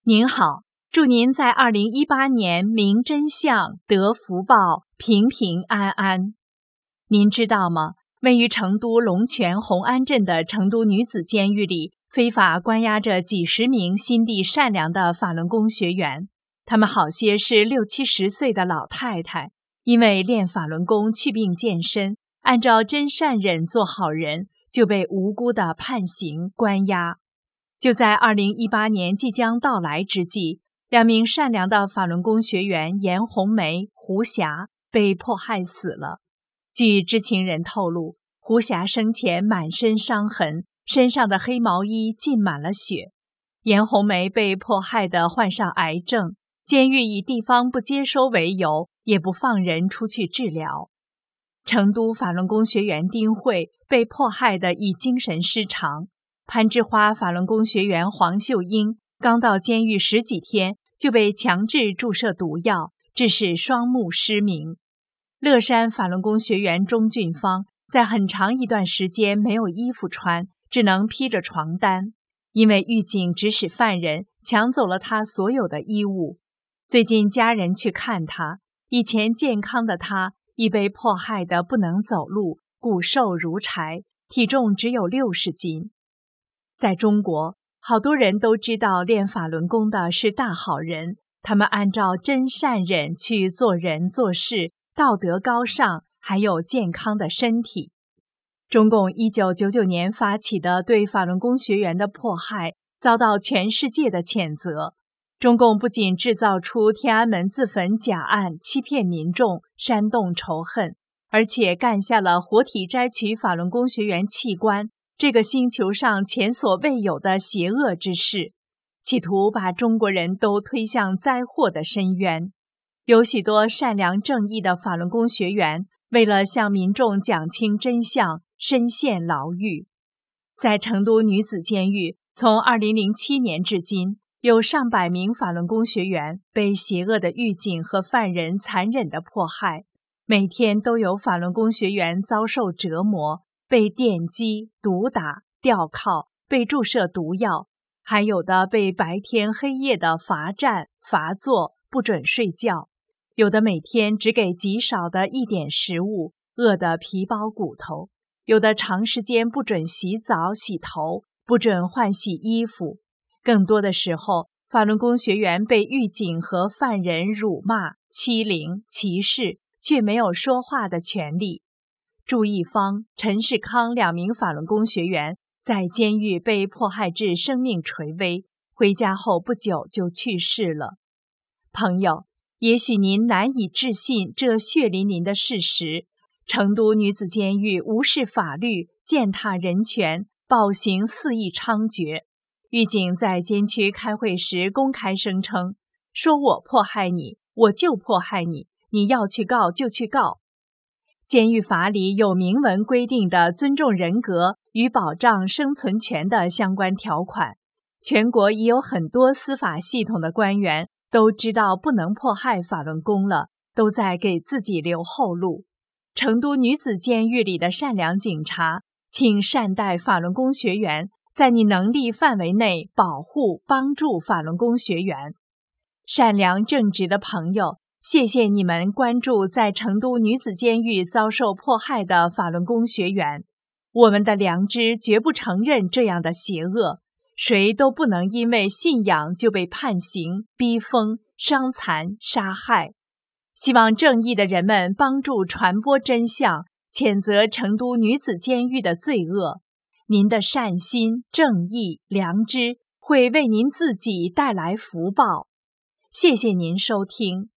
您好，祝您在2018年明真相，得福报，平平安安。您知道吗？位于成都龙泉红安镇的成都女子监狱里，非法关押着几十名心地善良的法轮功学员。他们好些是60、70岁的老太太，因为练法轮功祛病健身，按照真善忍做好人，就被无辜的判刑关押。就在2018年即将到来之际，2名善良的法轮功学员严红梅、胡霞被迫害死了。据知情人透露，胡霞生前满身伤痕，身上的黑毛衣浸满了血。严红梅被迫害得患上癌症，监狱以地方不接收为由，也不放人出去治疗。成都法轮功学员丁慧被迫害得已精神失常。攀枝花法轮功学员黄秀英刚到监狱10几天，就被强制注射毒药，致使双目失明。乐山法轮功学员钟俊芳在很长一段时间没有衣服穿，只能披着床单，因为狱警指使犯人抢走了他所有的衣物。最近家人去看他，以前健康的他已被迫害得不能走路，骨瘦如柴，体重只有60斤。在中国，好多人都知道练法轮功的是大好人，他们按照真善忍去做人做事，道德高尚，还有健康的身体。中共1999年发起的对法轮功学员的迫害，遭到全世界的谴责。中共不仅制造出天安门自焚假案，欺骗民众，煽动仇恨，而且干下了活体摘取法轮功学员器官这个星球上前所未有的邪恶之事，企图把中国人都推向灾祸的深渊。有许多善良正义的法轮功学员，为了向民众讲清真相，身陷牢狱。在成都女子监狱，从2007年至今，有上百名法轮功学员被邪恶的狱警和犯人残忍地迫害，每天都有法轮功学员遭受折磨，被电击、毒打、吊铐，被注射毒药，还有的被白天黑夜的罚站、罚坐，不准睡觉，有的每天只给极少的一点食物，饿得皮包骨头，有的长时间不准洗澡、洗头，不准换洗衣服。更多的时候，法轮功学员被狱警和犯人辱骂、欺凌、歧视，却没有说话的权利。祝义芳、陈世康2名法轮功学员在监狱被迫害至生命垂危，回家后不久就去世了。朋友，也许您难以置信这血淋淋的事实：成都女子监狱无视法律，践踏人权，暴行肆意猖獗。狱警在监区开会时公开声称，说我迫害你，我就迫害你，你要去告就去告。监狱法里有明文规定的尊重人格与保障生存权的相关条款，全国已有很多司法系统的官员都知道不能迫害法轮功了，都在给自己留后路。成都女子监狱里的善良警察，请善待法轮功学员，在你能力范围内保护帮助法轮功学员。善良正直的朋友，谢谢你们关注在成都女子监狱遭受迫害的法轮功学员。我们的良知绝不承认这样的邪恶，谁都不能因为信仰就被判刑、逼疯、伤残、杀害。希望正义的人们帮助传播真相，谴责成都女子监狱的罪恶。您的善心、正义、良知会为您自己带来福报。谢谢您收听。